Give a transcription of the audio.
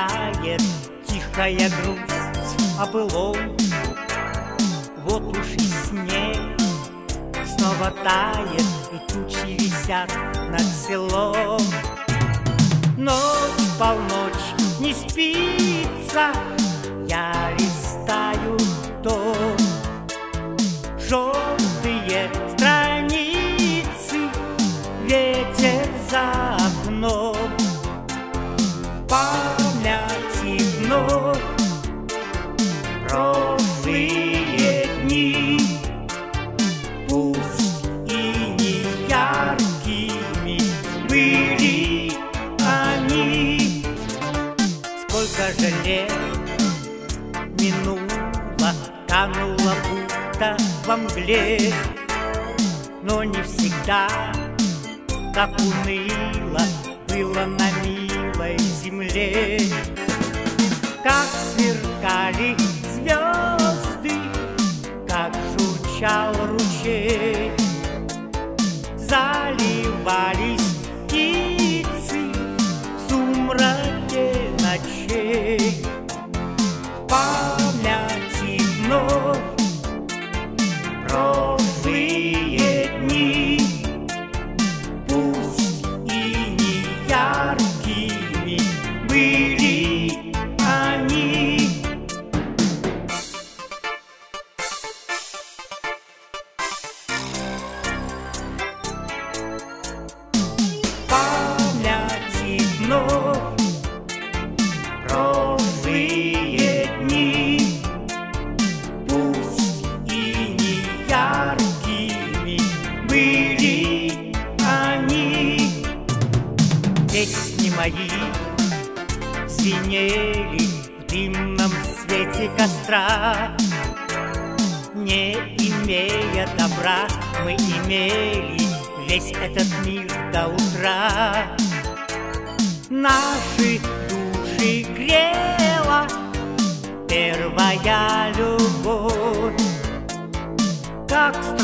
тает тихая грусть о былом. Вот уж и снег снова тает, и тучи висят над селом. Ночь, полночь, не спится, я листаю том. Желтые страницы, ветер за окном. Памяти вновь прошлые дни, пусть и не яркими были они. Сколько же лет минуло, кануло будто во мгле, но не всегда так уныло было на милой земле. Как сверкали звезды, как журчал ручей, заливались птицы в сумраке ночей. Памяти вновь прошлые дни, пусть и не яркими были они. Памяти вновь прошлые дни, пусть и не яркими были они. Песни мои звенели в дымном свете костра. Не имея добра, мы имели весь этот мир до утра. Наши души грела первая любовь, как